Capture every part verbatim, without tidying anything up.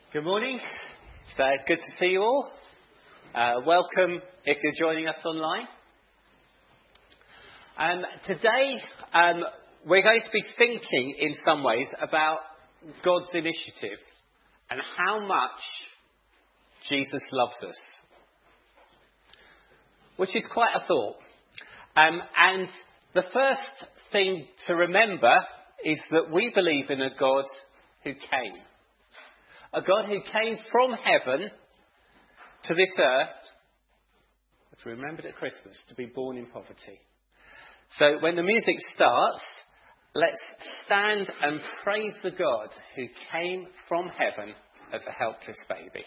Good morning. It's uh, good to see you all. Uh, welcome if you're joining us online. Um, today um, we're going to be thinking in some ways about God's initiative and how much Jesus loves us, which is quite a thought. Um, and the first thing to remember is that we believe in a God who came. A God who came from heaven to this earth, as we remembered at Christmas, to be born in poverty. So when the music starts, let's stand and praise the God who came from heaven as a helpless baby.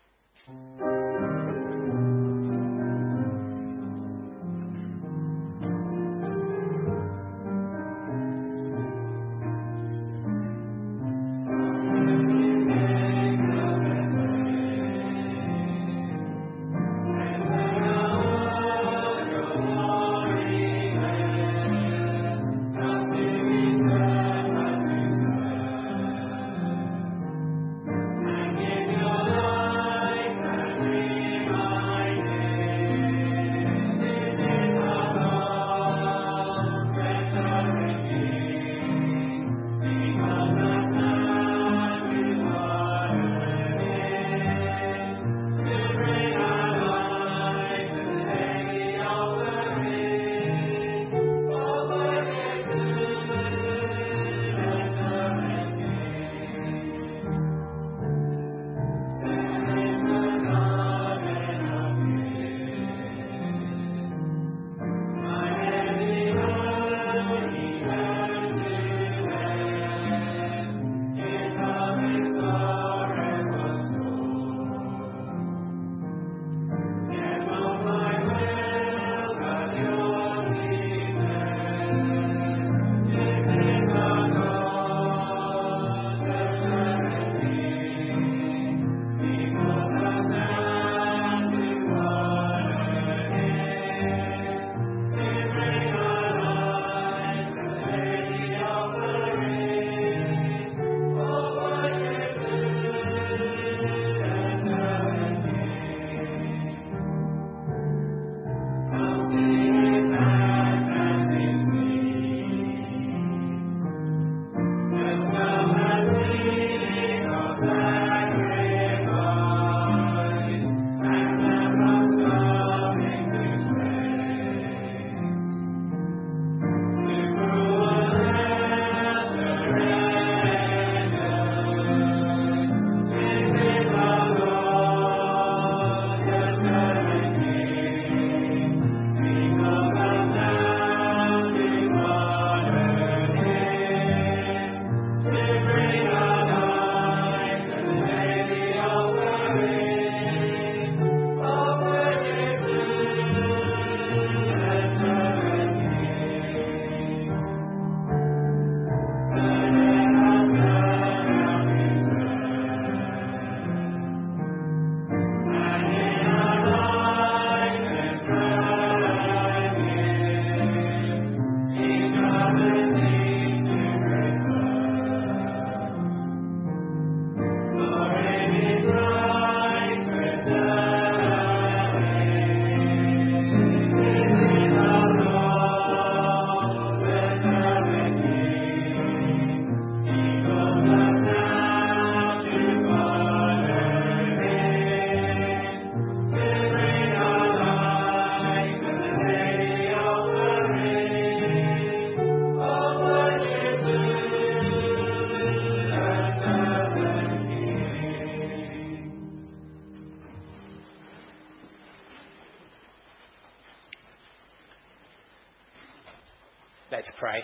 Let's pray.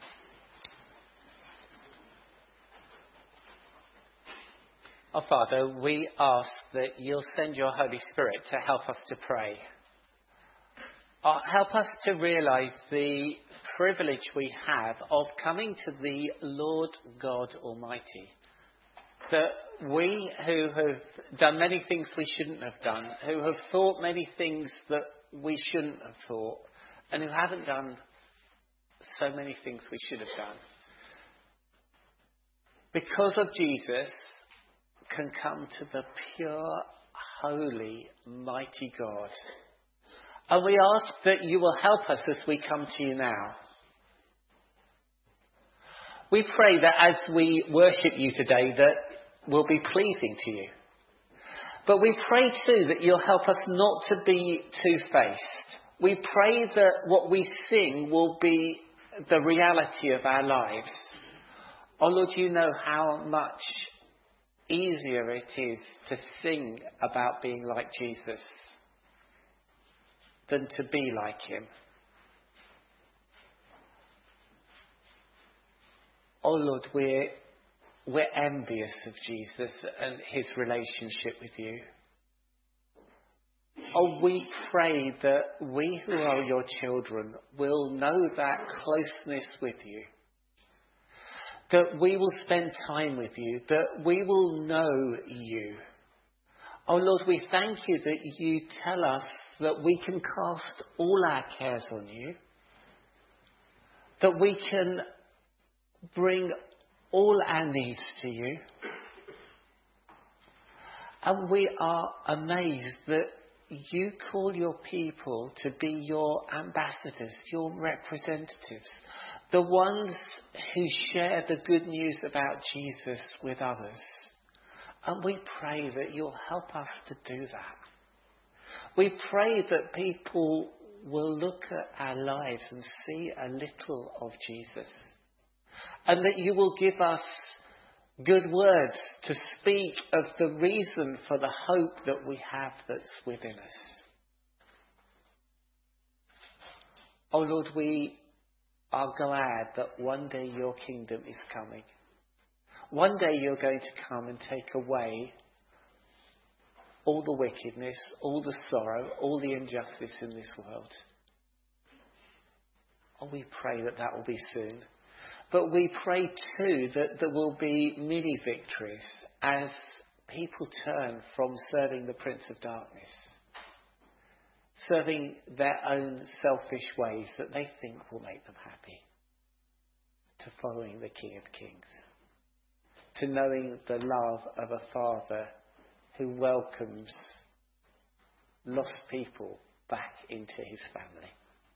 Our Father, we ask that you'll send your Holy Spirit to help us to pray. Uh, help us to realise the privilege we have of coming to the Lord God Almighty. That we who have done many things we shouldn't have done, who have thought many things that we shouldn't have thought, and who haven't done so many things we should have done. Because of Jesus, can come to the pure, holy, mighty God. And we ask that you will help us as we come to you now. We pray that as we worship you today, that will be pleasing to you. But we pray too that you'll help us not to be two-faced. We pray that what we sing will be the reality of our lives. Oh Lord, you know how much easier it is to sing about being like Jesus than to be like him. Oh Lord, we're, we're envious of Jesus and his relationship with you. Oh, we pray that we who are your children will know that closeness with you. That we will spend time with you. That we will know you. Oh Lord, we thank you that you tell us that we can cast all our cares on you. That we can bring all our needs to you. And we are amazed that you call your people to be your ambassadors, your representatives, the ones who share the good news about Jesus with others. And we pray that you'll help us to do that. We pray that people will look at our lives and see a little of Jesus. And that you will give us good words to speak of the reason for the hope that we have that's within us. Oh Lord, we are glad that one day your kingdom is coming. One day you're going to come and take away all the wickedness, all the sorrow, all the injustice in this world. Oh, we pray that that will be soon. But we pray too that there will be many victories as people turn from serving the Prince of Darkness, serving their own selfish ways that they think will make them happy, to following the King of Kings, to knowing the love of a Father who welcomes lost people back into his family.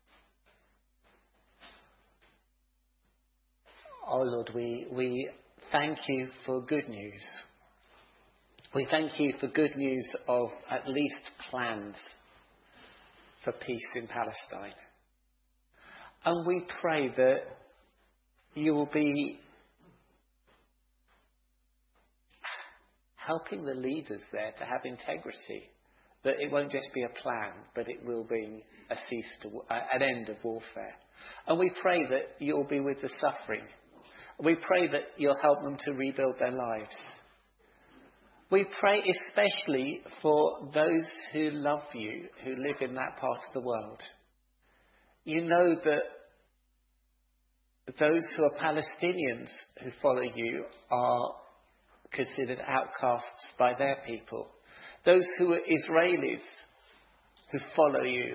Oh Lord, we, we thank you for good news. We thank you for good news of at least plans for peace in Palestine. And we pray that you will be helping the leaders there to have integrity. That it won't just be a plan, but it will bring a cease to, an end of warfare. And we pray that you'll be with the suffering. We pray that you'll help them to rebuild their lives. We pray especially for those who love you, who live in that part of the world. You know that those who are Palestinians who follow you are considered outcasts by their people. Those who are Israelis who follow you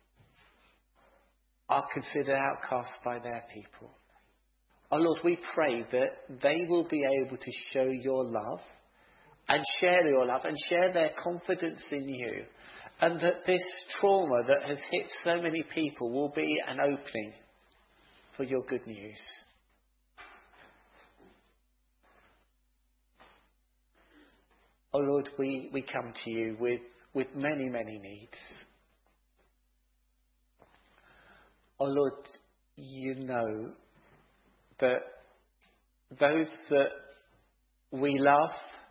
are considered outcasts by their people. Oh Lord, we pray that they will be able to show your love and share your love and share their confidence in you. And that this trauma that has hit so many people will be an opening for your good news. Oh Lord, we, we come to you with, with many, many needs. Oh Lord, you know that those that we love,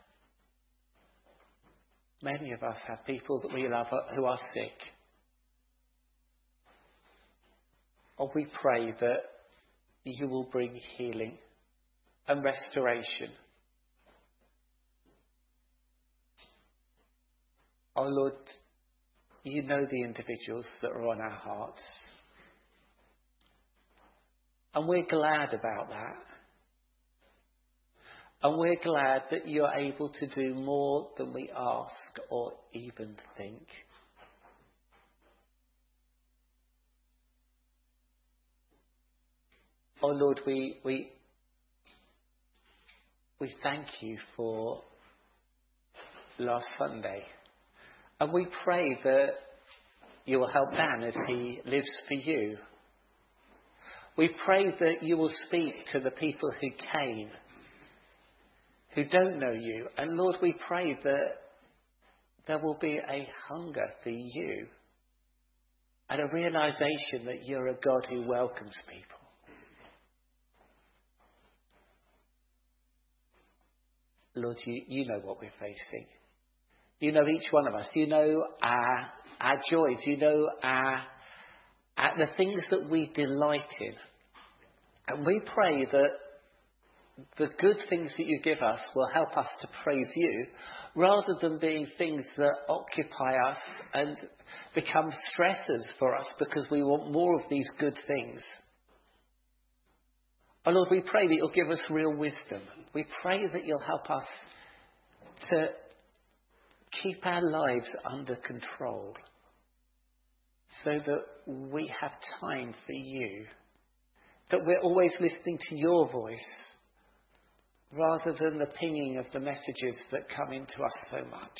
many of us have people that we love who are sick. Oh, we pray that you will bring healing and restoration. Oh Lord, you know the individuals that are on our hearts. And we're glad about that. And we're glad that you're able to do more than we ask or even think. Oh Lord, we, we, we thank you for last Sunday. And we pray that you will help Dan as he lives for you. We pray that you will speak to the people who came, who don't know you. And Lord, we pray that there will be a hunger for you and a realization that you're a God who welcomes people. Lord, you, you know what we're facing. You know each one of us. You know our, our joys. You know our, our, the things that we delight in. And we pray that the good things that you give us will help us to praise you, rather than being things that occupy us and become stressors for us because we want more of these good things. Oh Lord, we pray that you'll give us real wisdom. We pray that you'll help us to keep our lives under control so that we have time for you, that we're always listening to your voice rather than the pinging of the messages that come into us so much.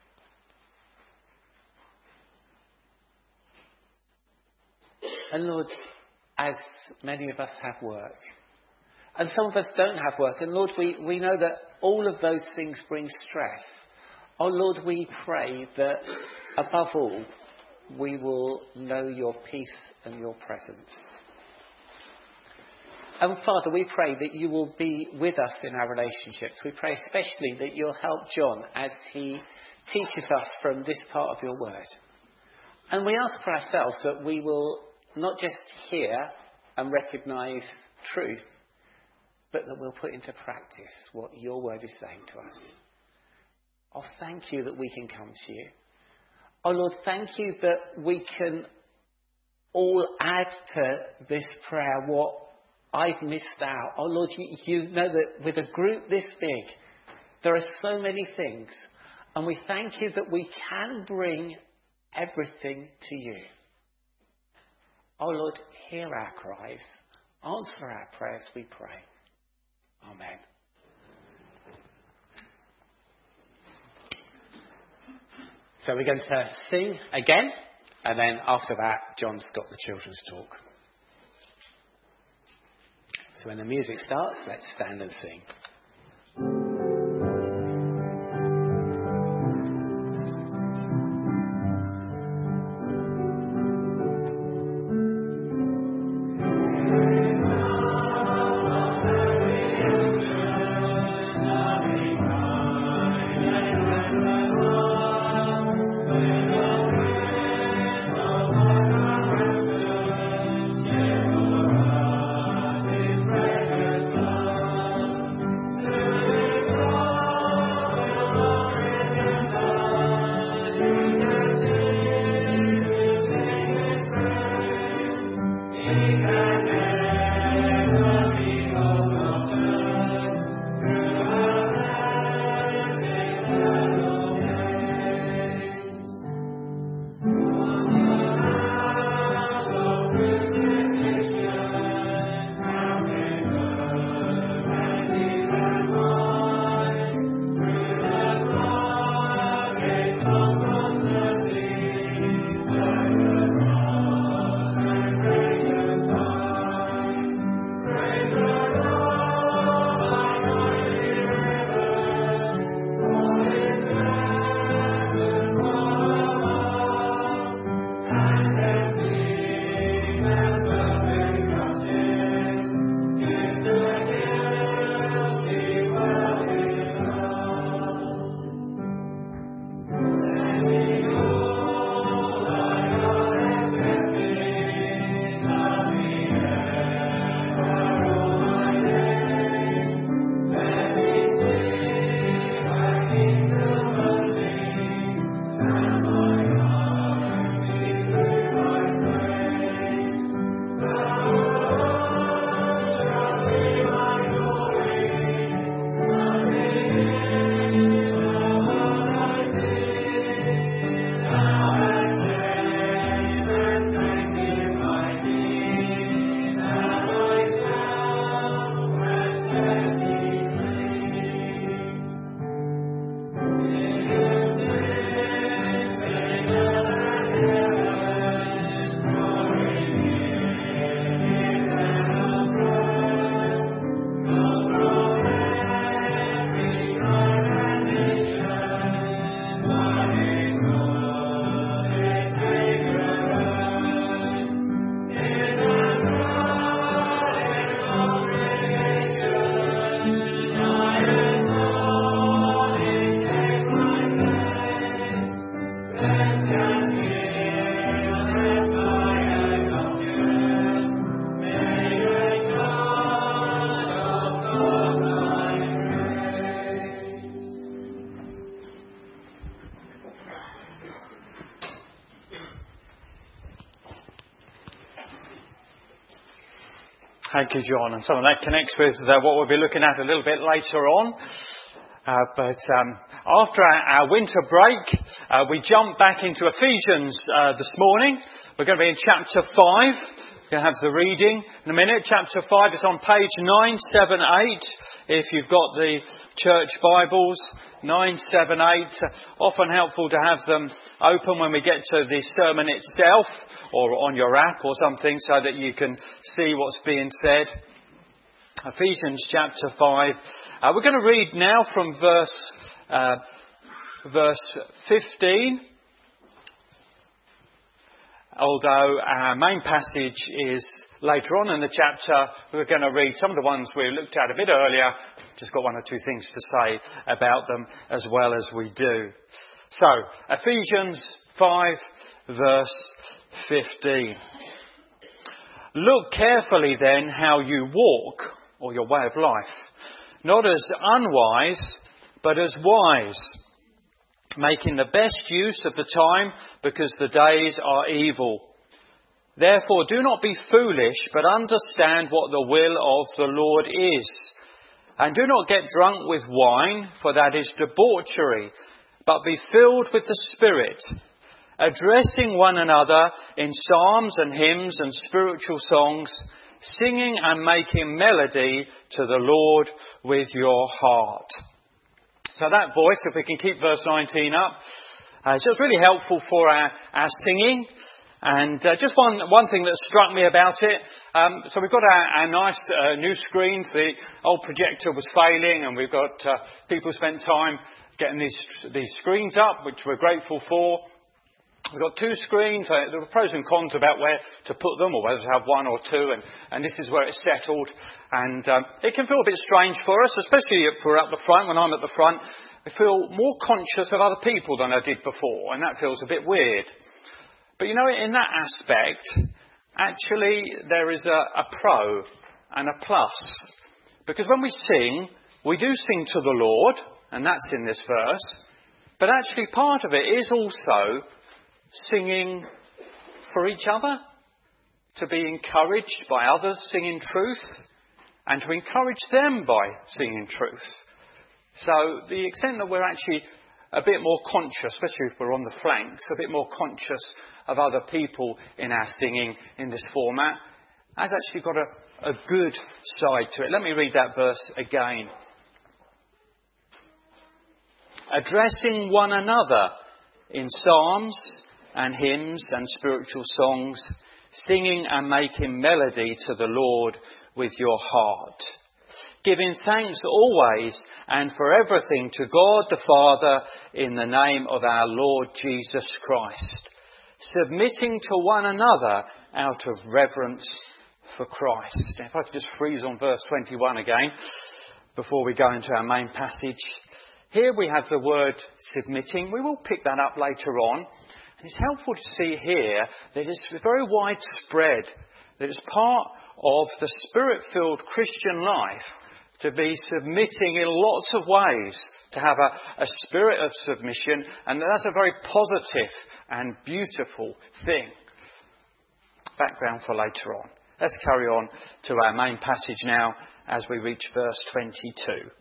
And Lord, as many of us have work, and some of us don't have work, and Lord, we, we know that all of those things bring stress. Oh Lord, we pray that above all, we will know your peace and your presence. And Father, we pray that you will be with us in our relationships. We pray especially that you'll help John as he teaches us from this part of your word. And we ask for ourselves that we will not just hear and recognise truth, but that we'll put into practice what your word is saying to us. Oh, thank you that we can come to you. Oh, Lord, thank you that we can all add to this prayer what I've missed out. Oh, Lord, you, you know that with a group this big, there are so many things. And we thank you that we can bring everything to you. Oh, Lord, hear our cries. Answer our prayers, we pray. Amen. So we're going to sing again, and then after that, John's got the children's talk. So when the music starts, let's stand and sing. Thank you. Thank you, John. And some of that connects with uh, what we'll be looking at a little bit later on. Uh, but um, after our, our winter break, uh, we jump back into Ephesians uh, this morning. We're going to be in chapter five. We're going to have the reading in a minute. Chapter five is on page nine seventy-eight. If you've got the church Bibles, nine seventy-eight. Often helpful to have them open when we get to the sermon itself, or on your app or something, so that you can see what's being said. Ephesians chapter five. Uh, we're going to read now from verse uh, verse fifteen. Although our main passage is later on in the chapter, we're going to read some of the ones we looked at a bit earlier. Just got one or two things to say about them as well as we do. So, Ephesians five, verse fifteen. Look carefully then how you walk, or your way of life, not as unwise, but as wise, making the best use of the time, because the days are evil. Therefore do not be foolish, but understand what the will of the Lord is. And do not get drunk with wine, for that is debauchery, but be filled with the Spirit, addressing one another in psalms and hymns and spiritual songs, singing and making melody to the Lord with your heart. So that voice, if we can keep verse nineteen up, uh, it's just really helpful for our, our singing. And uh, just one one thing that struck me about it, um, so we've got our, our nice uh, new screens. The old projector was failing, and we've got uh, people spent time getting these these screens up, which we're grateful for. We've got two screens. Uh, there were pros and cons about where to put them, or whether to have one or two, and, and this is where it's settled. And um, it can feel a bit strange for us, especially if we're at the front. When I'm at the front, I feel more conscious of other people than I did before, and that feels a bit weird. But you know, in that aspect, actually there is a, a pro and a plus. Because when we sing, we do sing to the Lord, and that's in this verse. But actually part of it is also singing for each other, to be encouraged by others singing truth, and to encourage them by singing truth. So the extent that we're actually a bit more conscious, especially if we're on the flanks, a bit more conscious of other people in our singing in this format, has actually got a, a good side to it. Let me read that verse again. Addressing one another in psalms and hymns and spiritual songs, singing and making melody to the Lord with your heart, giving thanks always and for everything to God the Father in the name of our Lord Jesus Christ, submitting to one another out of reverence for Christ. If I could just freeze on verse twenty-one again before we go into our main passage. Here we have the word submitting. We will pick that up later on. And it's helpful to see here that it's very widespread, that it's part of the Spirit-filled Christian life to be submitting in lots of ways, to have a, a spirit of submission, and that's a very positive and beautiful thing. Background for later on. Let's carry on to our main passage now as we reach verse twenty-two.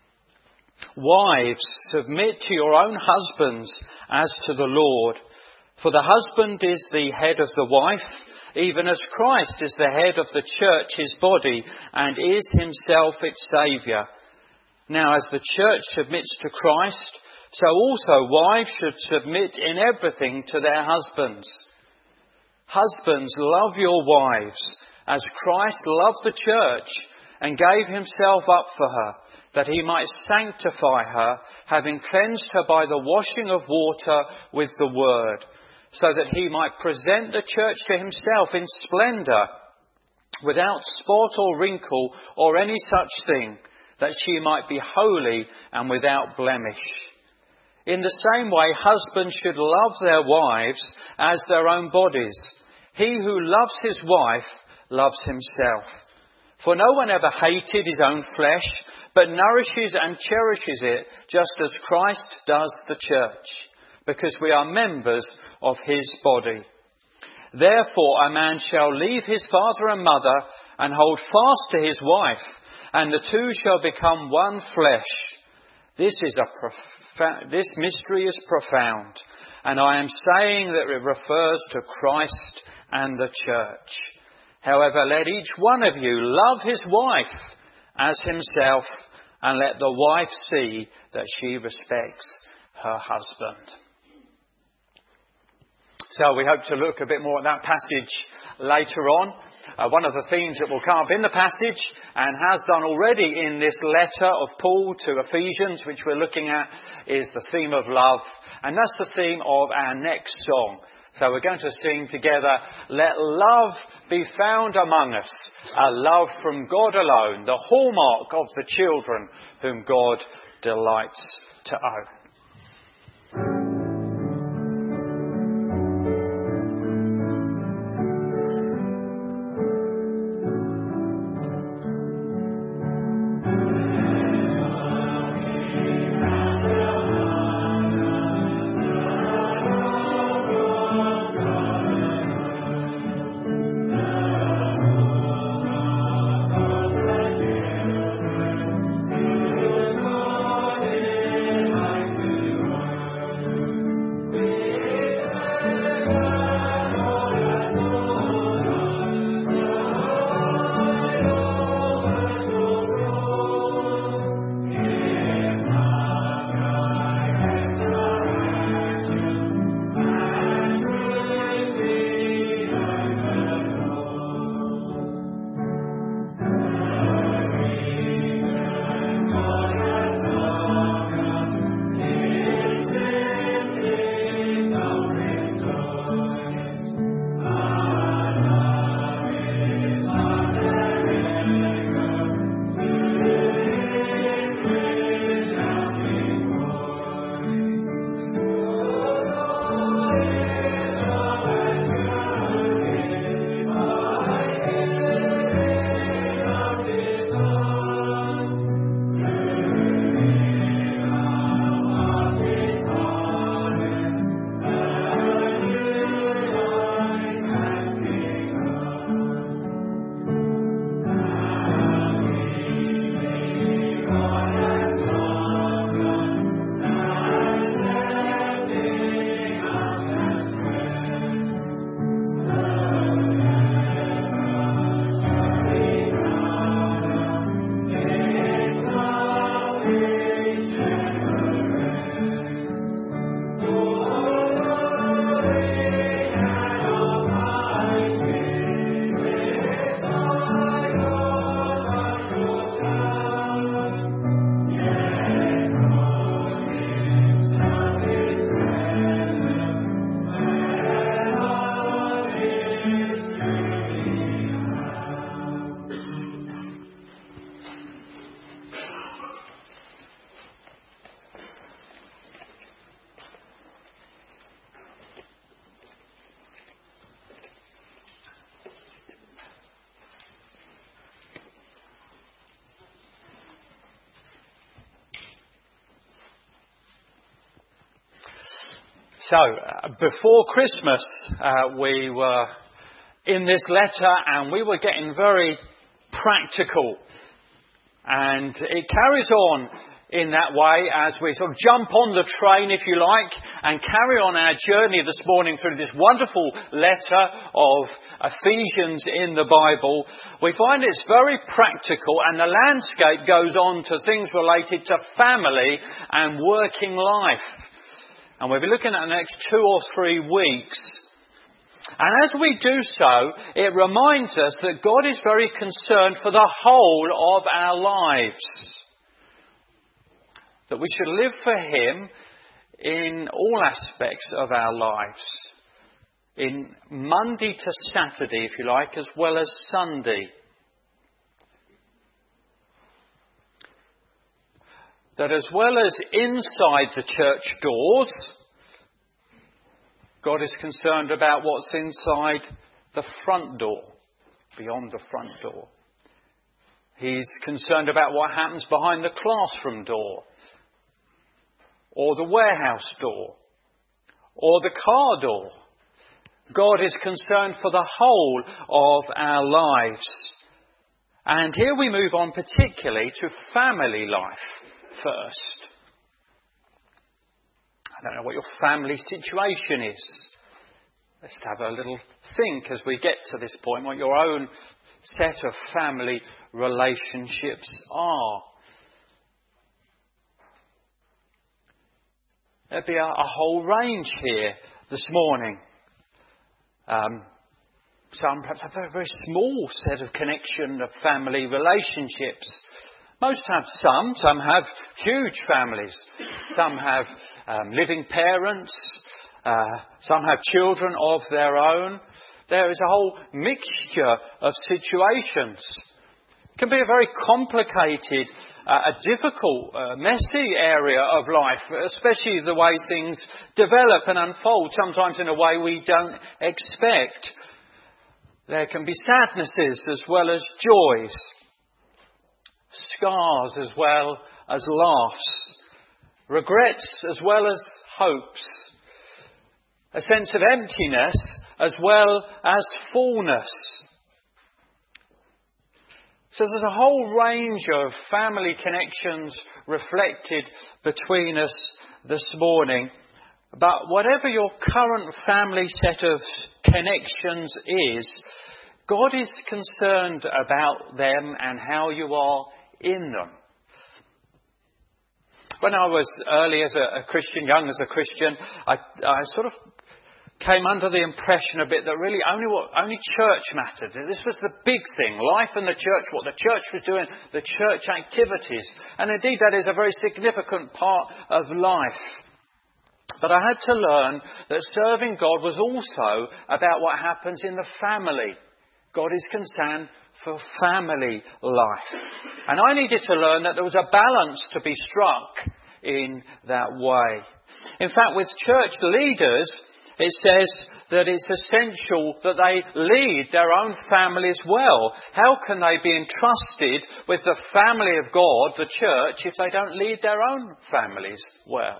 Wives, submit to your own husbands as to the Lord. For the husband is the head of the wife, even as Christ is the head of the church, his body, and is himself its Saviour. Now, as the church submits to Christ, so also wives should submit in everything to their husbands. Husbands, love your wives, as Christ loved the church and gave himself up for her, that he might sanctify her, having cleansed her by the washing of water with the word, so that he might present the church to himself in splendour, without spot or wrinkle or any such thing, that she might be holy and without blemish. In the same way, husbands should love their wives as their own bodies. He who loves his wife loves himself. For no one ever hated his own flesh, but nourishes and cherishes it, just as Christ does the church, because we are members of his body. Therefore a man shall leave his father and mother and hold fast to his wife, and the two shall become one flesh. This is a prof- this mystery is profound, and I am saying that it refers to Christ and the church. However, let each one of you love his wife as himself, and let the wife see that she respects her husband. So we hope to look a bit more at that passage later on. Uh, one of the themes that will come up in the passage, and has done already in this letter of Paul to Ephesians, which we're looking at, is the theme of love. And that's the theme of our next song. So we're going to sing together, Let Love Be Found Among Us, a love from God alone, the hallmark of the children whom God delights to own. So, uh, before Christmas, uh, we were in this letter and we were getting very practical. And it carries on in that way as we sort of jump on the train, if you like, and carry on our journey this morning through this wonderful letter of Ephesians in the Bible. We find it's very practical, and the landscape goes on to things related to family and working life. And we'll be looking at the next two or three weeks. And as we do so, it reminds us that God is very concerned for the whole of our lives. That we should live for Him in all aspects of our lives. In Monday to Saturday, if you like, as well as Sunday. That as well as inside the church doors, God is concerned about what's inside the front door, beyond the front door. He's concerned about what happens behind the classroom door, or the warehouse door, or the car door, God is concerned for the whole of our lives. And here we move on particularly to family life first. I don't know what your family situation is. Let's have a little think as we get to this point what your own set of family relationships are. There'll be a, a whole range here this morning. Um, some perhaps have a very, very small set of connection of family relationships. Most have some. Some have huge families. Some have um, living parents. Uh, some have children of their own. There is a whole mixture of situations. It can be a very complicated, uh, a difficult, uh, messy area of life, especially the way things develop and unfold, sometimes in a way we don't expect. There can be sadnesses as well as joys, scars as well as laughs, regrets as well as hopes, a sense of emptiness as well as fullness. So there's a whole range of family connections reflected between us this morning. But whatever your current family set of connections is, God is concerned about them and how you are in them. When I was early as a, a Christian, young as a Christian, I, I sort of came under the impression a bit that really only what only church mattered. This was the big thing, life in the church, what the church was doing, the church activities. And indeed that is a very significant part of life. But I had to learn that serving God was also about what happens in the family. God is concerned for family life. And I needed to learn that there was a balance to be struck in that way. In fact, with church leaders, it says that it's essential that they lead their own families well. How can they be entrusted with the family of God, the church, if they don't lead their own families well?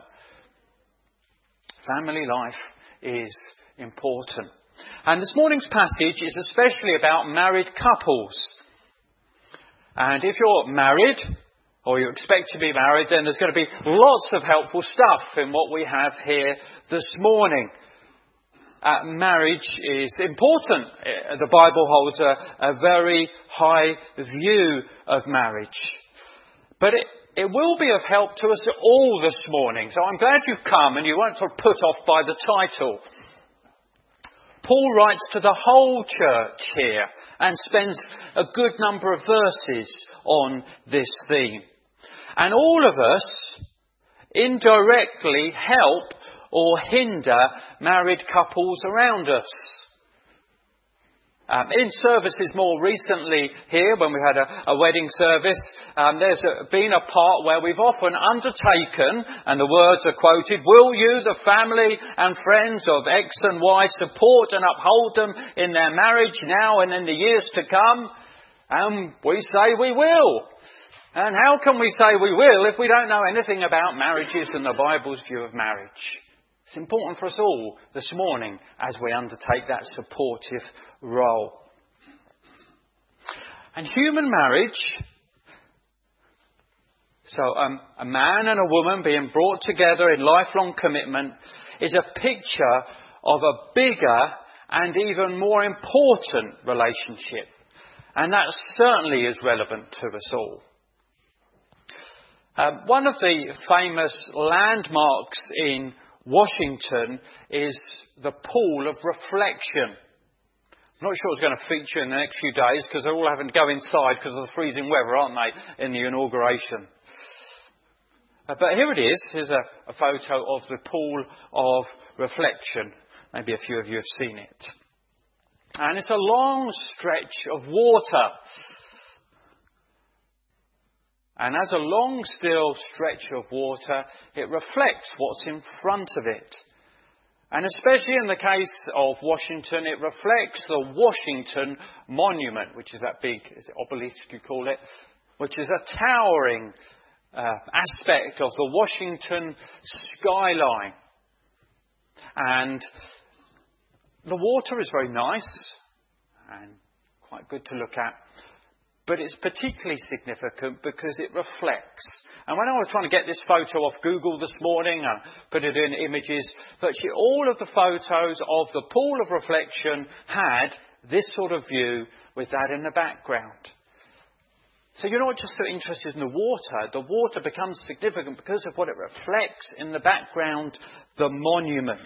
Family life is important. And this morning's passage is especially about married couples. And if you're married, or you expect to be married, then there's going to be lots of helpful stuff in what we have here this morning. Uh, marriage is important. The Bible holds a, a very high view of marriage. But it, it will be of help to us all this morning. So I'm glad you've come and you weren't sort of put off by the title. Paul writes to the whole church here and spends a good number of verses on this theme. And all of us indirectly help or hinder married couples around us. Um, in services more recently here, when we had a, a wedding service, um, there's a, been a part where we've often undertaken, and the words are quoted, "Will you, the family and friends of X and Y, support and uphold them in their marriage now and in the years to come?" And we say we will. And how can we say we will if we don't know anything about marriages and the Bible's view of marriage? It's important for us all this morning as we undertake that supportive role. And human marriage, so um, a man and a woman being brought together in lifelong commitment, is a picture of a bigger and even more important relationship. And that certainly is relevant to us all. Um, one of the famous landmarks in Washington is the Pool of Reflection. I'm not sure it's going to feature in the next few days because they're all having to go inside because of the freezing weather, aren't they, in the inauguration. Uh, but here it is. Here's a, a photo of the Pool of Reflection. Maybe a few of you have seen it. And it's a long stretch of water. And as a long, still stretch of water, it reflects what's in front of it. And especially in the case of Washington, it reflects the Washington Monument, which is that big is it obelisk, you call it, which is a towering uh, aspect of the Washington skyline. And the water is very nice and quite good to look at, but it's particularly significant because it reflects. And when I was trying to get this photo off Google this morning and put it in images, virtually all of the photos of the pool of reflection had this sort of view with that in the background. So you're not just so interested in the water. The water becomes significant because of what it reflects in the background, the monument.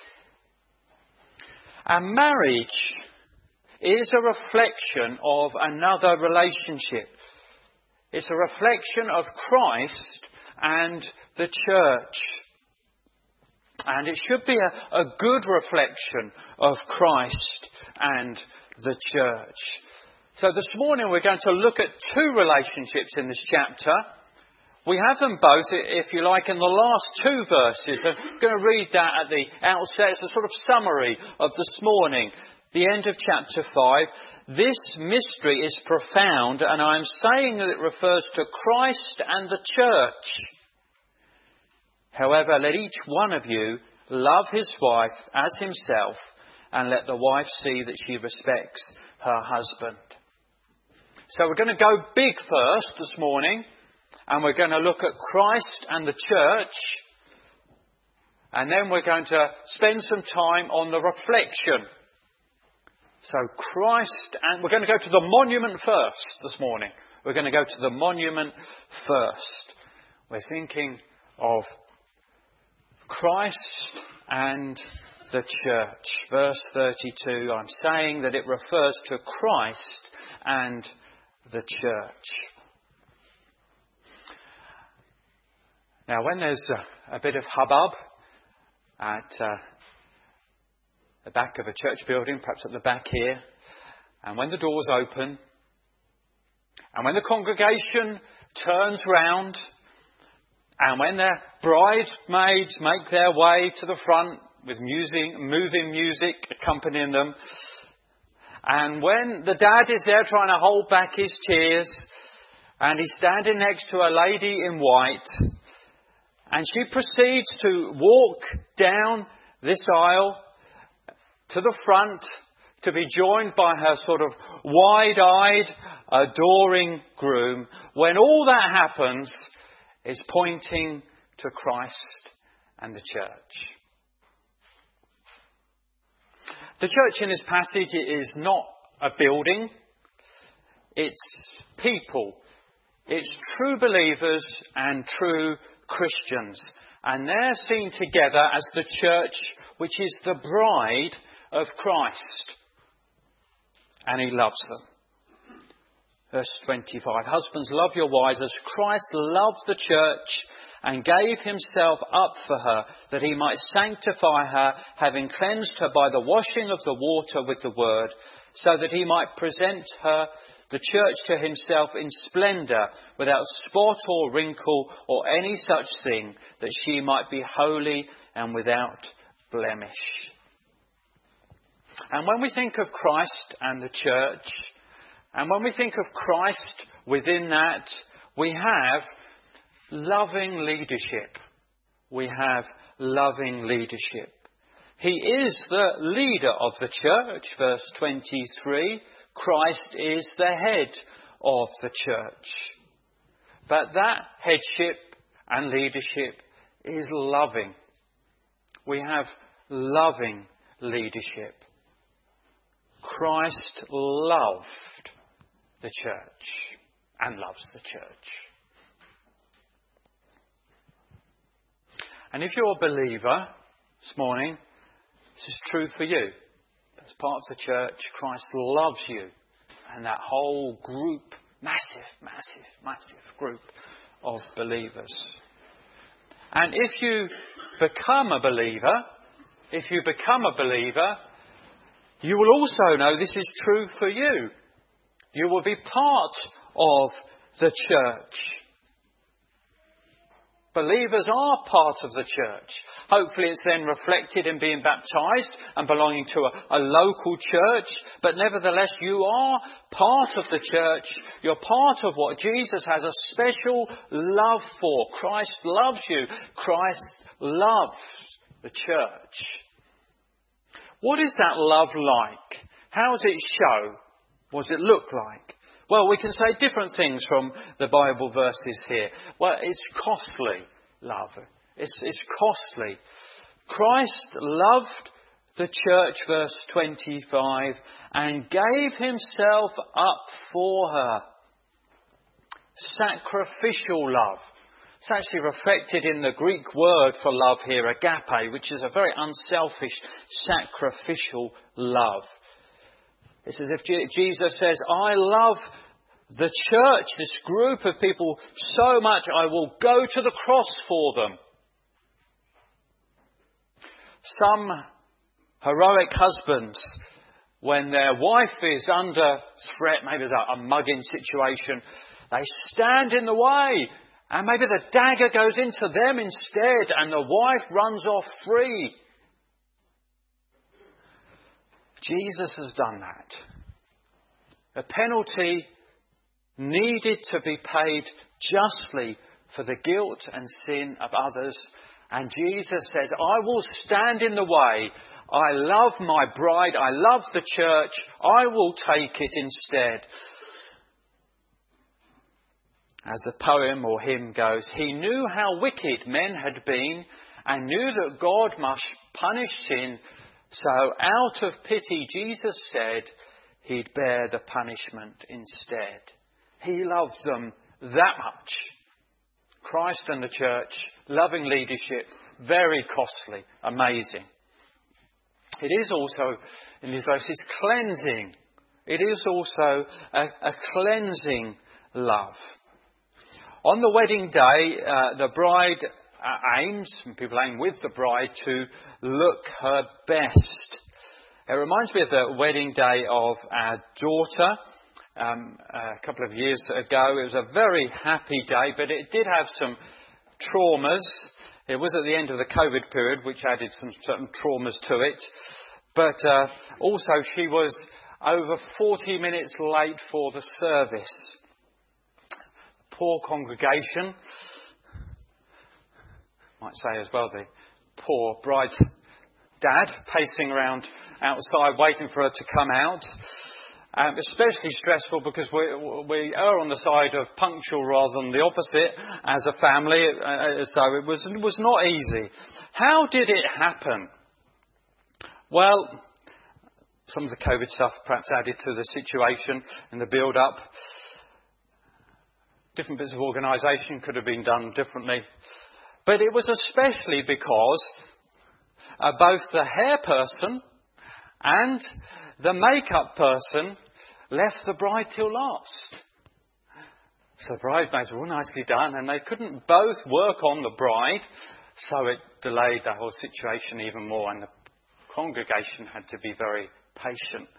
And marriage is a reflection of another relationship. It's a reflection of Christ and the church. And it should be a, a good reflection of Christ and the church. So this morning we're going to look at two relationships in this chapter. We have them both, if you like, in the last two verses. I'm going to read that at the outset. It's a sort of summary of this morning. The end of chapter five. This mystery is profound, and I'm saying that it refers to Christ and the church. However, let each one of you love his wife as himself, and let the wife see that she respects her husband. So we're going to go big first this morning, and we're going to look at Christ and the church, and then we're going to spend some time on the reflection. So Christ, and we're going to go to the monument first this morning. We're going to go to the monument first. We're thinking of Christ and the church. Verse thirty-two, I'm saying that it refers to Christ and the church. Now, when there's a, a bit of hubbub at uh, the back of a church building, perhaps at the back here, and when the doors open, and when the congregation turns round, and when the bridesmaids make their way to the front with music, moving music accompanying them, and when the dad is there trying to hold back his tears, and he's standing next to a lady in white, and she proceeds to walk down this aisle to the front to be joined by her sort of wide-eyed, adoring groom, when all that happens is pointing to Christ and the church. The church in this passage is not a building. It's people. It's true believers and true Christians. And they're seen together as the church, which is the bride of Christ. And he loves them. Verse twenty-five, husbands, love your wives as Christ loved the church and gave himself up for her, that he might sanctify her, having cleansed her by the washing of the water with the word, so that he might present her, the church, to himself in splendour, without spot or wrinkle or any such thing, that she might be holy and without blemish. And when we think of Christ and the church, and when we think of Christ within that, we have loving leadership. We have loving leadership. He is the leader of the church, verse twenty-three. Christ is the head of the church. But that headship and leadership is loving. We have loving leadership. Christ loved the church and loves the church. And if you're a believer this morning, this is true for you. As part of the church, Christ loves you and that whole group, massive, massive, massive group of believers. And if you become a believer, if you become a believer, you will also know this is true for you. You will be part of the church. Believers are part of the church. Hopefully it's then reflected in being baptised and belonging to a, a local church. But nevertheless, you are part of the church. You're part of what Jesus has a special love for. Christ loves you. Christ loves the church. What is that love like? How does it show? What does it look like? Well, we can say different things from the Bible verses here. Well, it's costly love. It's, it's costly. Christ loved the church, verse twenty-five, and gave himself up for her. Sacrificial love. It's actually reflected in the Greek word for love here, agape, which is a very unselfish, sacrificial love. It's as if Jesus says, I love the church, this group of people, so much I will go to the cross for them. Some heroic husbands, when their wife is under threat, maybe there's a, a mugging situation, they stand in the way, and maybe the dagger goes into them instead, and the wife runs off free. Jesus has done that. The penalty needed to be paid justly for the guilt and sin of others. And Jesus says, I will stand in the way. I love my bride. I love the church. I will take it instead. As the poem or hymn goes, he knew how wicked men had been and knew that God must punish sin. So out of pity, Jesus said he'd bear the punishment instead. He loved them that much. Christ and the church, loving leadership, very costly, amazing. It is also, in these verses, cleansing. It is also a, a cleansing love. On the wedding day, uh, the bride uh, aims, and people aim with the bride, to look her best. It reminds me of the wedding day of our daughter. Um, a couple of years ago. It was a very happy day, but it did have some traumas. It was at the end of the COVID period, which added some certain traumas to it. But uh, also she was over forty minutes late for the service. Poor congregation. Might say as well the poor bride's dad pacing around outside waiting for her to come out. Um, especially stressful because we, we are on the side of punctual rather than the opposite as a family, uh, so it was, it was not easy. How did it happen? Well, some of the COVID stuff perhaps added to the situation and the build-up. Different bits of organisation could have been done differently. But it was especially because uh, both the hair person and the makeup person left the bride till last. So the bridesmaids were all nicely done and they couldn't both work on the bride, so it delayed the whole situation even more and the congregation had to be very patient.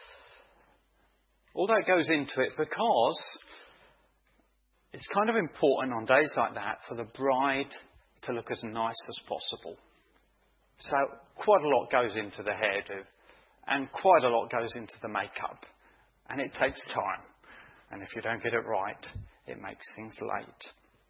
All that goes into it because it's kind of important on days like that for the bride to look as nice as possible. So quite a lot goes into the hairdo. And quite a lot goes into the makeup. And it takes time. And if you don't get it right, it makes things late.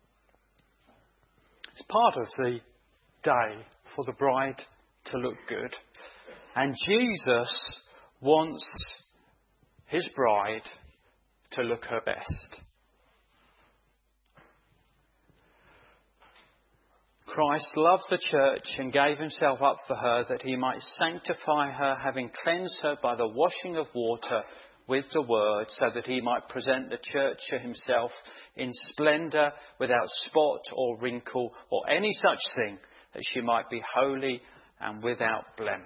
It's part of the day for the bride to look good. And Jesus wants his bride to look her best. Christ loved the church and gave himself up for her that he might sanctify her, having cleansed her by the washing of water with the word, so that he might present the church to himself in splendour, without spot or wrinkle or any such thing, that she might be holy and without blemish.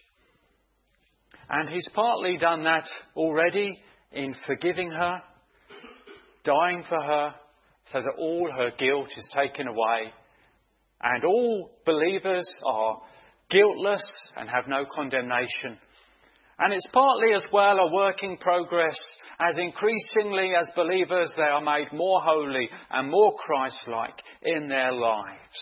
And he's partly done that already in forgiving her, dying for her, so that all her guilt is taken away. And all believers are guiltless and have no condemnation. And it's partly as well a work in progress, as increasingly as believers they are made more holy and more Christ-like in their lives.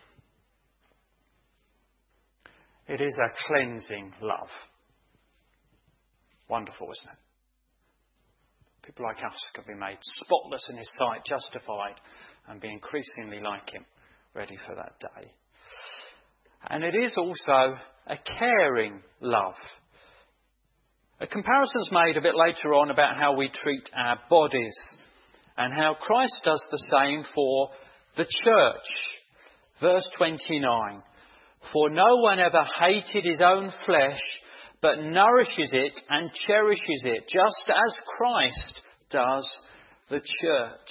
It is a cleansing love. Wonderful, isn't it? People like us can be made spotless in his sight, justified, and be increasingly like him, ready for that day. And it is also a caring love. A comparison's made a bit later on about how we treat our bodies and how Christ does the same for the church. Verse twenty-nine. For no one ever hated his own flesh, but nourishes it and cherishes it, just as Christ does the church.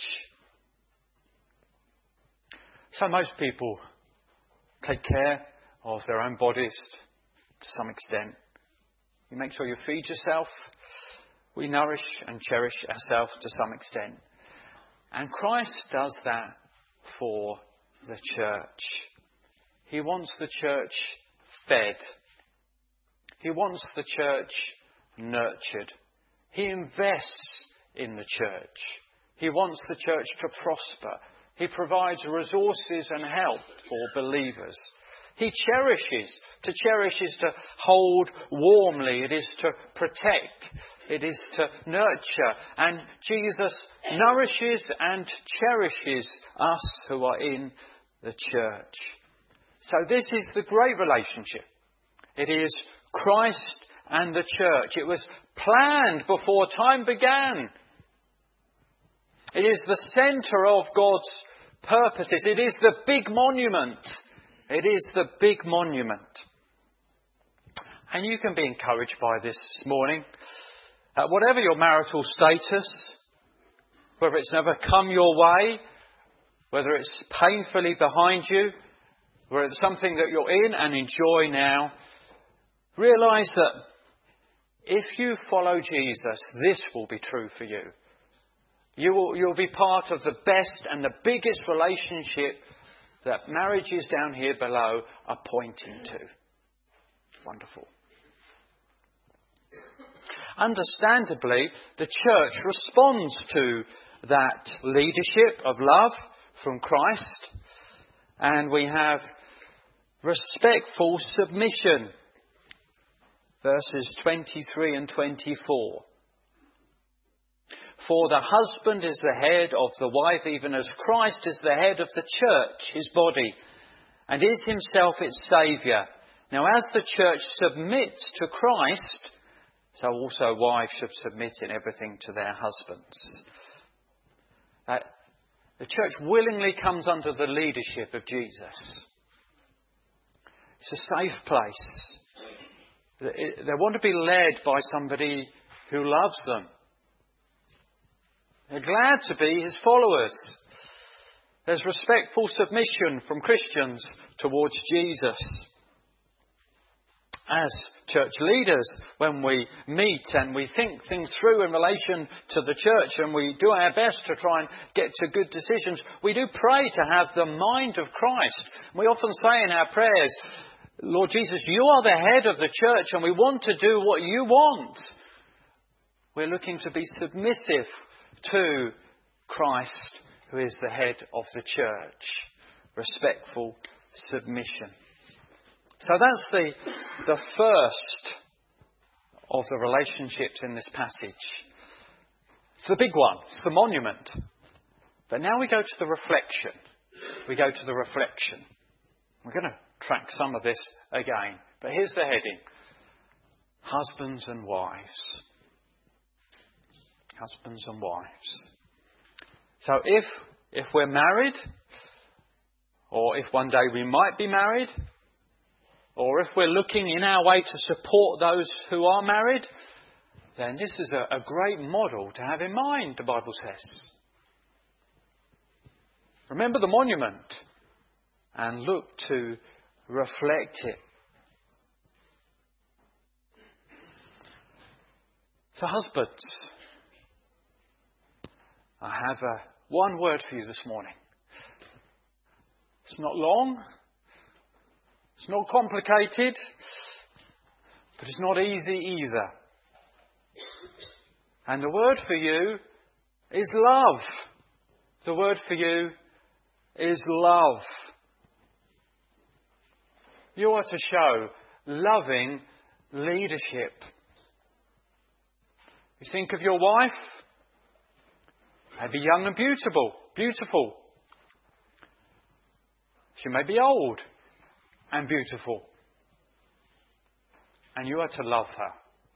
So most people take care of their own bodies to some extent. You make sure you feed yourself. We nourish and cherish ourselves to some extent. And Christ does that for the church. He wants the church fed. He wants the church nurtured. He invests in the church. He wants the church to prosper. He provides resources and help for believers. He cherishes. To cherish is to hold warmly. It is to protect. It is to nurture. And Jesus nourishes and cherishes us who are in the church. So this is the great relationship. It is Christ and the church. It was planned before time began. It is the centre of God's purposes. It is the big monument. It is the big monument. And you can be encouraged by this this morning. Uh, whatever your marital status, whether it's never come your way, whether it's painfully behind you, whether it's something that you're in and enjoy now, realise that if you follow Jesus, this will be true for you. You will, you'll be part of the best and the biggest relationship that marriages down here below are pointing to. Wonderful. Understandably, the church responds to that leadership of love from Christ, and we have respectful submission. Verses twenty-three and twenty-four. For the husband is the head of the wife, even as Christ is the head of the church, his body, and is himself its Saviour. Now as the church submits to Christ, so also wives should submit in everything to their husbands. Uh, the church willingly comes under the leadership of Jesus. It's a safe place. They want to be led by somebody who loves them. They're glad to be his followers. There's respectful submission from Christians towards Jesus. As church leaders, when we meet and we think things through in relation to the church and we do our best to try and get to good decisions, we do pray to have the mind of Christ. We often say in our prayers, Lord Jesus, you are the head of the church and we want to do what you want. We're looking to be submissive to Christ, who is the head of the church. Respectful submission. So that's the, the first of the relationships in this passage. It's the big one. It's the monument. But now we go to the reflection. We go to the reflection. We're going to track some of this again. But here's the heading. Husbands and wives. Husbands and wives. So if if we're married, or if one day we might be married, or if we're looking in our way to support those who are married, then this is a, a great model to have in mind, the Bible says. Remember the monument and look to reflect it. So husbands, I have uh, one word for you this morning. It's not long. It's not complicated. But it's not easy either. And the word for you is love. The word for you is love. You are to show loving leadership. You think of your wife, maybe young and beautiful, beautiful. She may be old and beautiful. and you are to love her.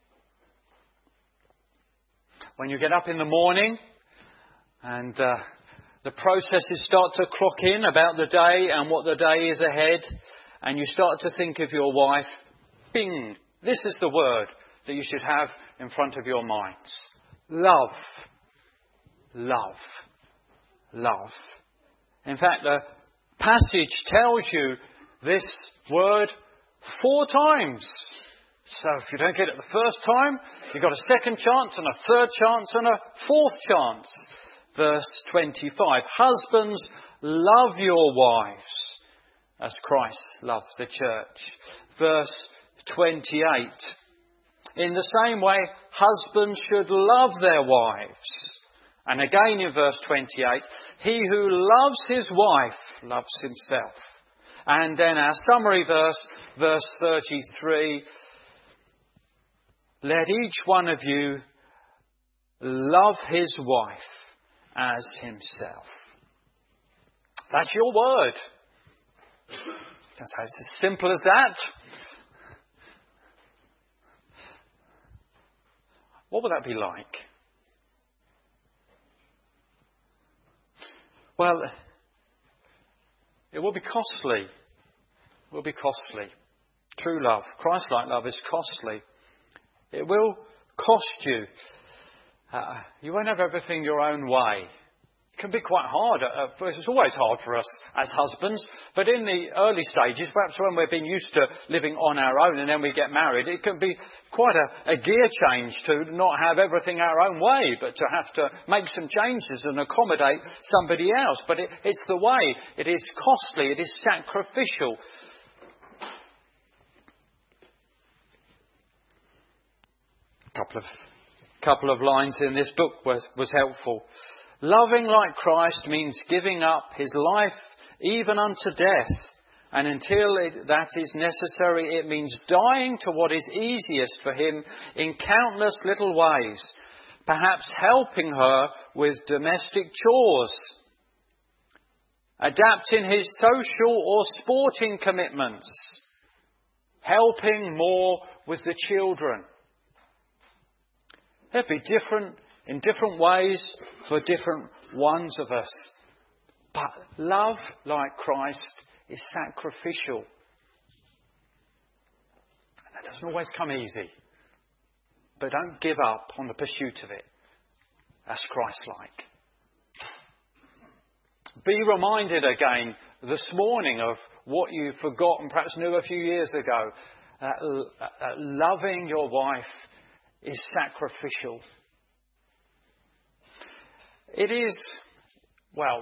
When you get up in the morning and uh, the processes start to clock in about the day and what the day is ahead, and you start to think of your wife, bing, this is the word that you should have in front of your minds. Love. Love. Love. In fact, the passage tells you this word four times. So if you don't get it the first time, you've got a second chance and a third chance and a fourth chance. Verse twenty-five. Husbands, love your wives as Christ loved the church. Verse twenty-eight. In the same way, husbands should love their wives. And again in verse twenty-eight, he who loves his wife loves himself. And then our summary verse, verse thirty-three, let each one of you love his wife as himself. That's your word. It's as simple as that. What would that be like? Well, it will be costly. It will be costly. True love, Christ-like love is costly. It will cost you. Uh, you won't have everything your own way. It can be quite hard. At first. It's always hard for us as husbands. But in the early stages, perhaps when we've been used to living on our own and then we get married, it can be quite a, a gear change to not have everything our own way, but to have to make some changes and accommodate somebody else. But it, it's the way. It is costly. It is sacrificial. A couple of, couple of lines in this book was, was helpful. Loving like Christ means giving up his life even unto death. And until it, that is necessary, it means dying to what is easiest for him in countless little ways. Perhaps helping her with domestic chores. Adapting his social or sporting commitments. Helping more with the children. There'll be different, in different ways for different ones of us. But love like Christ is sacrificial. And that doesn't always come easy. But don't give up on the pursuit of it. That's Christ-like. Be reminded again this morning of what you forgot and perhaps knew a few years ago. Uh, uh, loving your wife is sacrificial. It is, well,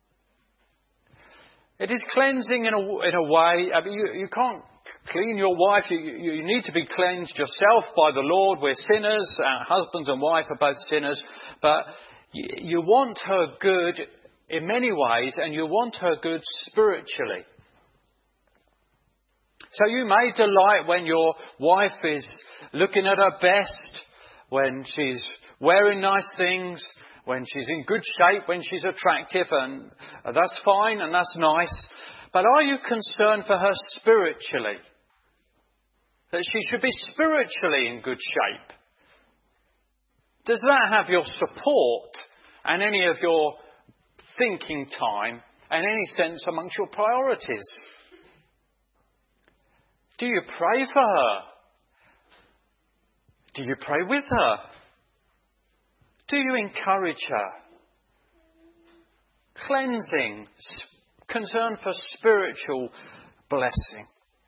it is cleansing in a, in a way. I mean, you, you can't clean your wife. You, you, you need to be cleansed yourself by the Lord. We're sinners. Our husbands and wife are both sinners. But you, you want her good in many ways, and you want her good spiritually. So you may delight when your wife is looking at her best, when she's wearing nice things, when she's in good shape, when she's attractive, and that's fine and that's nice. But are you concerned for her spiritually? That she should be spiritually in good shape? Does that have your support and any of your thinking time and any sense amongst your priorities? Do you pray for her? Do you pray with her? Do you encourage her? Cleansing, concern for spiritual blessing.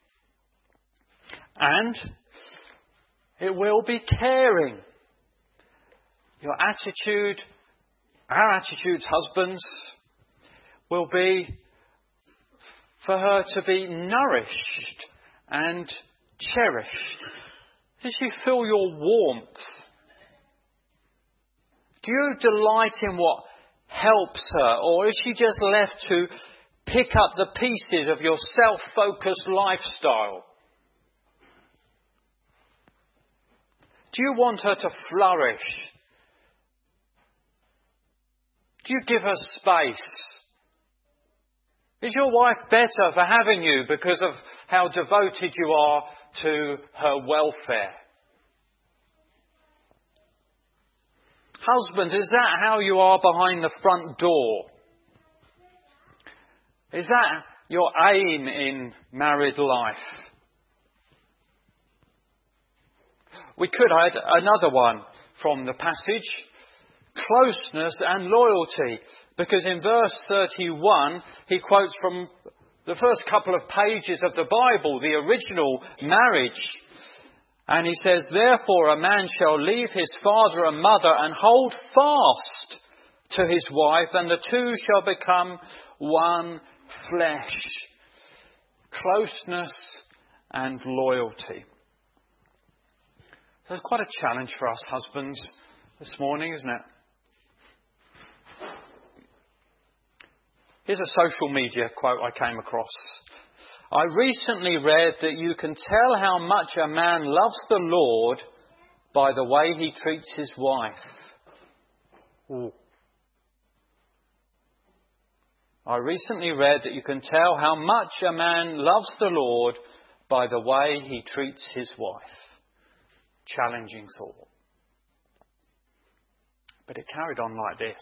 And it will be caring. Your attitude, our attitudes, husbands, will be for her to be nourished and cherished. Does she feel your warmth? Do you delight in what helps her? Or is she just left to pick up the pieces of your self-focused lifestyle? Do you want her to flourish? Do you give her space? Is your wife better for having you because of how devoted you are to her welfare? Husbands, is that how you are behind the front door? Is that your aim in married life? We could add another one from the passage. Closeness and loyalty. Because in verse thirty-one, he quotes from the first couple of pages of the Bible, the original marriage. And he says, therefore a man shall leave his father and mother and hold fast to his wife, and the two shall become one flesh. Closeness and loyalty. That's quite a challenge for us husbands this morning, isn't it? Here's a social media quote I came across. I recently read that you can tell how much a man loves the Lord by the way he treats his wife. Ooh. I recently read that you can tell how much a man loves the Lord by the way he treats his wife. Challenging thought. But it carried on like this.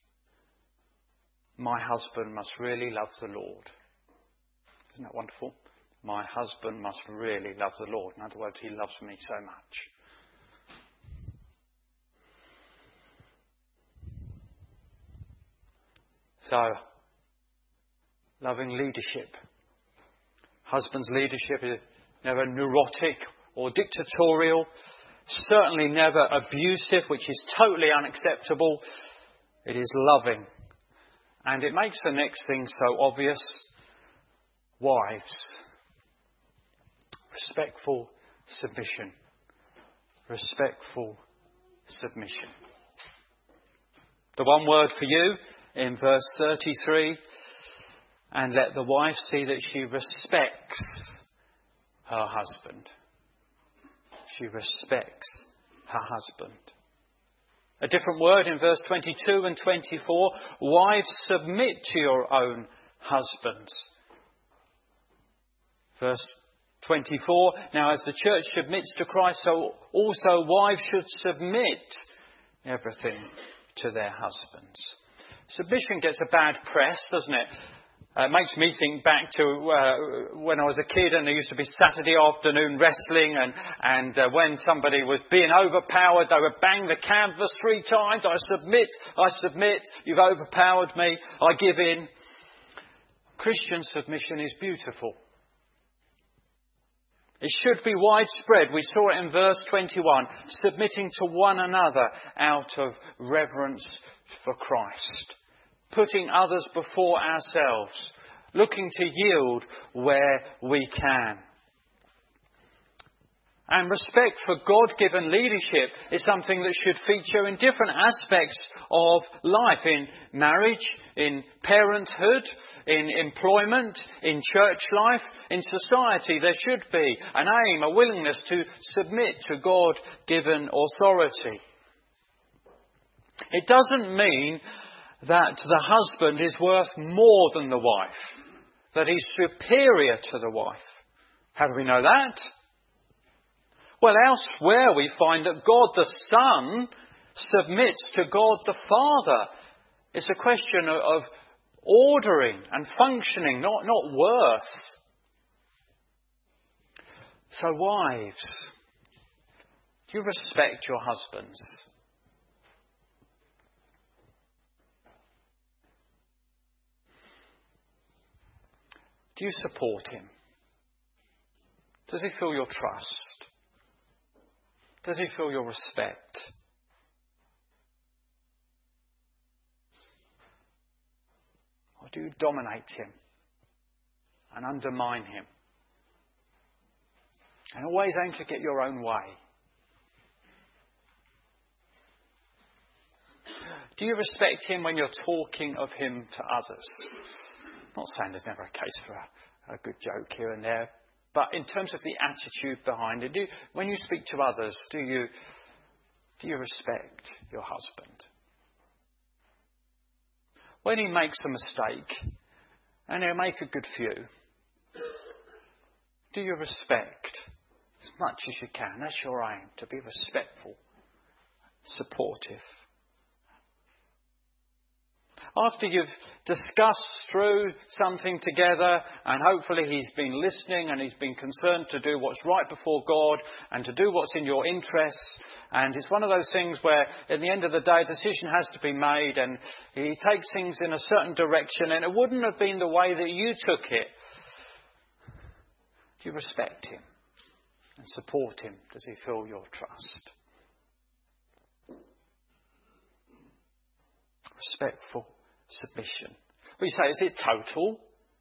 My husband must really love the Lord. Isn't that wonderful? My husband must really love the Lord. In other words, he loves me so much. So, loving leadership. Husband's leadership is never neurotic or dictatorial. Certainly never abusive, which is totally unacceptable. It is loving. And it makes the next thing so obvious. Wives. Respectful submission. Respectful submission. The one word for you in verse thirty-three. And let the wife see that she respects her husband. She respects her husband. A different word in verse twenty-two and twenty-four. Wives, submit to your own husbands. Verse twenty-four. Now as the church submits to Christ, so also wives should submit everything to their husbands. Submission gets a bad press, doesn't it? Uh, it makes me think back to uh, when I was a kid and there used to be Saturday afternoon wrestling, and, and uh, when somebody was being overpowered, they would bang the canvas three times. I submit, I submit, you've overpowered me, I give in. Christian submission is beautiful. It should be widespread. We saw it in verse twenty-one, submitting to one another out of reverence for Christ. Putting others before ourselves, looking to yield where we can. And respect for God-given leadership is something that should feature in different aspects of life, in marriage, in parenthood, in employment, in church life, in society. There should be an aim, a willingness to submit to God-given authority. It doesn't mean that the husband is worth more than the wife, that he's superior to the wife. How do we know that? Well, elsewhere we find that God the Son submits to God the Father. It's a question of ordering and functioning, not, not worth. So wives, do you respect your husbands? Do you support him? Does he feel your trust? Does he feel your respect? Or do you dominate him and undermine him? And always aim to get your own way? Do you respect him when you're talking of him to others? I'm not saying there's never a case for a, a good joke here and there, but in terms of the attitude behind it, do, when you speak to others, do you do you respect your husband? When he makes a mistake and he'll make a good few. Do you respect as much as you can? That's your aim, to be respectful, supportive. After you've discussed through something together, and hopefully he's been listening and he's been concerned to do what's right before God and to do what's in your interests, and it's one of those things where at the end of the day a decision has to be made, and he takes things in a certain direction and it wouldn't have been the way that you took it. Do you respect him and support him? Does he feel your trust? Respectful submission. Well, you say, is it total?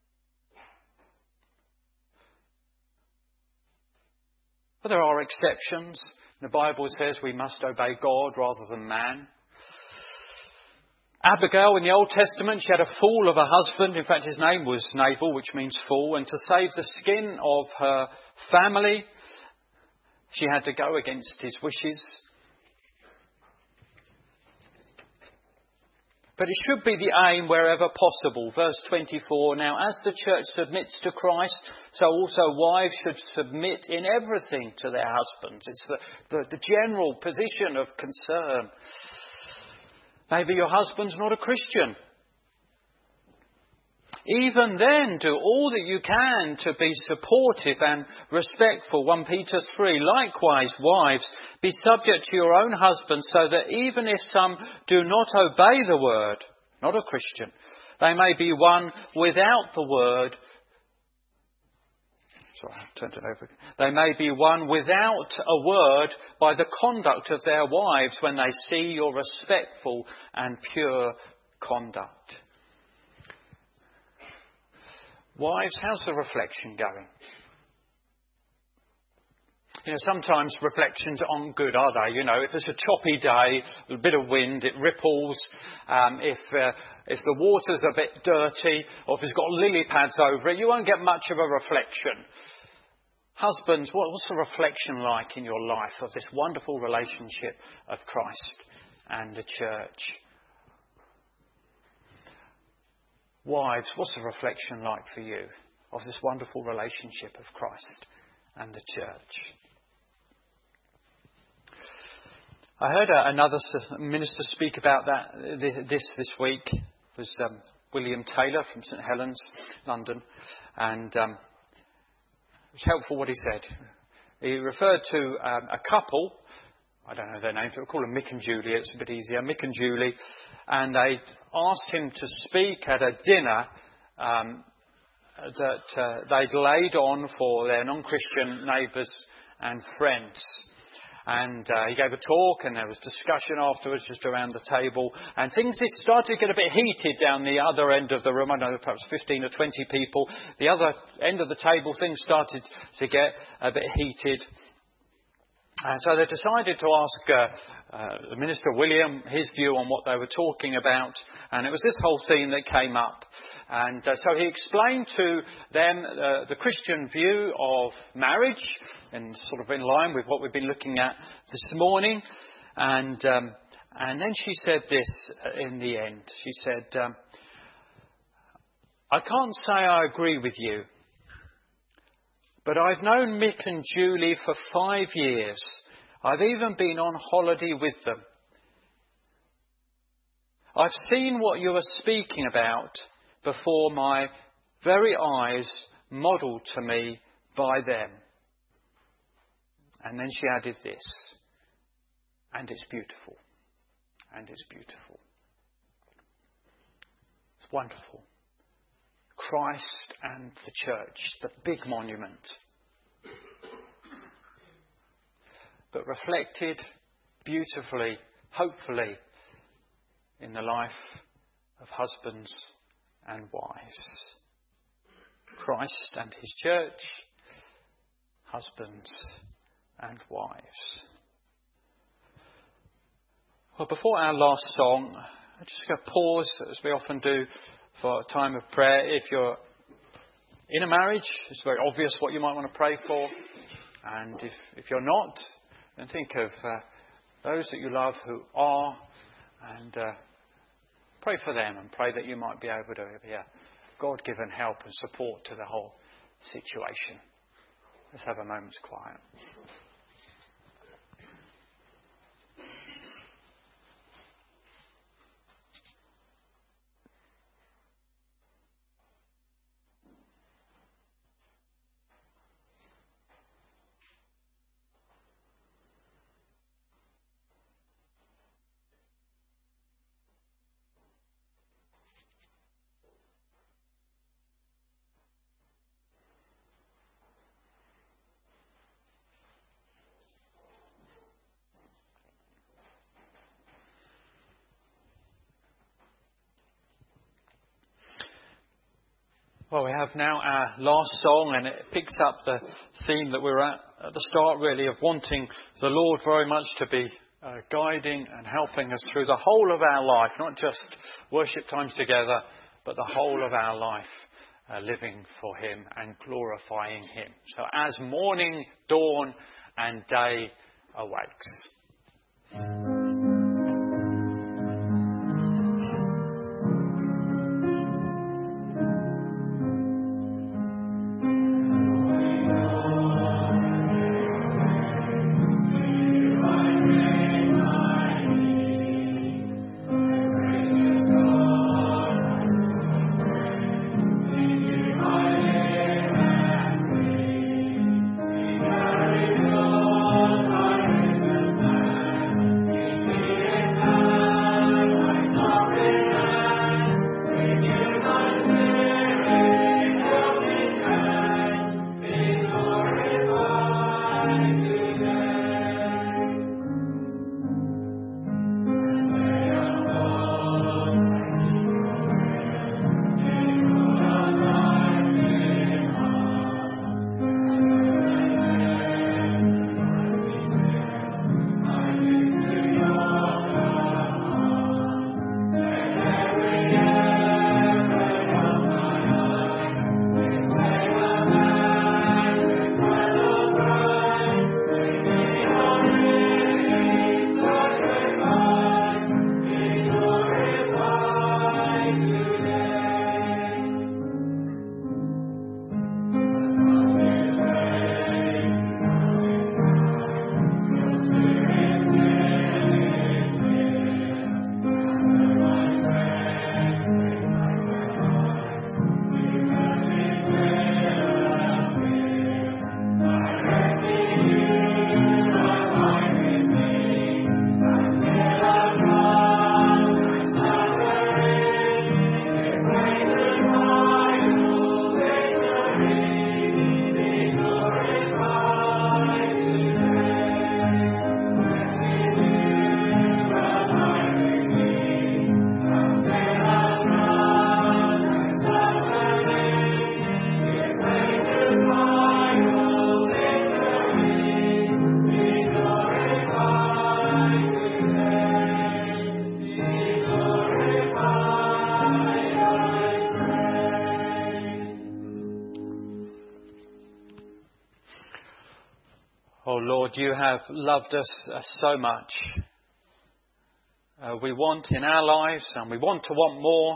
Well, there are exceptions. The Bible says we must obey God rather than man. Abigail in the Old Testament, she had a fool of a husband. In fact, his name was Nabal, which means fool. And to save the skin of her family, she had to go against his wishes. But it should be the aim wherever possible. Verse twenty-four, now as the church submits to Christ, so also wives should submit in everything to their husbands. It's the, the, the general position of concern. Maybe your husband's not a Christian. Even then, do all that you can to be supportive and respectful. First Peter three, likewise, wives, be subject to your own husbands, so that even if some do not obey the word, not a Christian, they may be won without the word. Sorry, I turned it over. They may be won without a word by the conduct of their wives when they see your respectful and pure conduct. Wives, how's the reflection going? You know, sometimes reflections aren't good, are they? You know, if it's a choppy day, a bit of wind, it ripples. Um, if uh, if the water's a bit dirty, or if it's got lily pads over it, you won't get much of a reflection. Husbands, what, what's the reflection like in your life of this wonderful relationship of Christ and the church? Wives, what's the reflection like for you of this wonderful relationship of Christ and the church? I heard uh, another minister speak about that this this week. It was um, William Taylor from St Helens, London, and um, it was helpful what he said. He referred to um, a couple. I don't know their names, but we'll call them Mick and Julie. It's a bit easier. Mick and Julie. And they asked him to speak at a dinner um, that uh, they'd laid on for their non-Christian neighbours and friends. And uh, he gave a talk, and there was discussion afterwards just around the table. And things started to get a bit heated down the other end of the room. I don't know, perhaps fifteen or twenty people. The other end of the table, things started to get a bit heated. And so they decided to ask uh, uh, the Minister William his view on what they were talking about. And it was this whole theme that came up. And uh, so he explained to them uh, the Christian view of marriage, and sort of in line with what we've been looking at this morning. And um, and then she said this in the end. She said, um, I can't say I agree with you, but I've known Mick and Julie for five years. I've even been on holiday with them. I've seen what you are speaking about before my very eyes, modelled to me by them. And then she added this, and it's beautiful. And it's beautiful. It's wonderful. Christ and the church, the big monument. But reflected beautifully, hopefully, in the life of husbands and wives. Christ and his church, husbands and wives. Well, before our last song, I'm just going to pause, as we often do, for a time of prayer. If you're in a marriage, it's very obvious what you might want to pray for. And if, if you're not, then think of uh, those that you love who are, and uh, pray for them, and pray that you might be able to be a God-given help and support to the whole situation. Let's have a moment's quiet. Well, we have now our last song, and it picks up the theme that we were at at the start, really, of wanting the Lord very much to be uh, guiding and helping us through the whole of our life, not just worship times together, but the whole of our life, uh, living for Him and glorifying Him. So as morning, dawn and day awakes. Oh Lord, you have loved us uh, so much. Uh, we want in our lives, and we want to want more,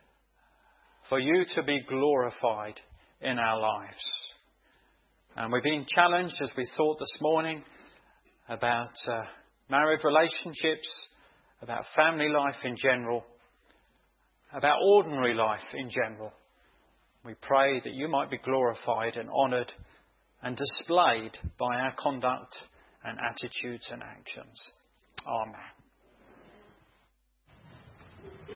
for you to be glorified in our lives. And we've been challenged, as we thought this morning, about uh, marriage relationships, about family life in general, about ordinary life in general. We pray that you might be glorified and honoured and displayed by our conduct and attitudes and actions. Amen.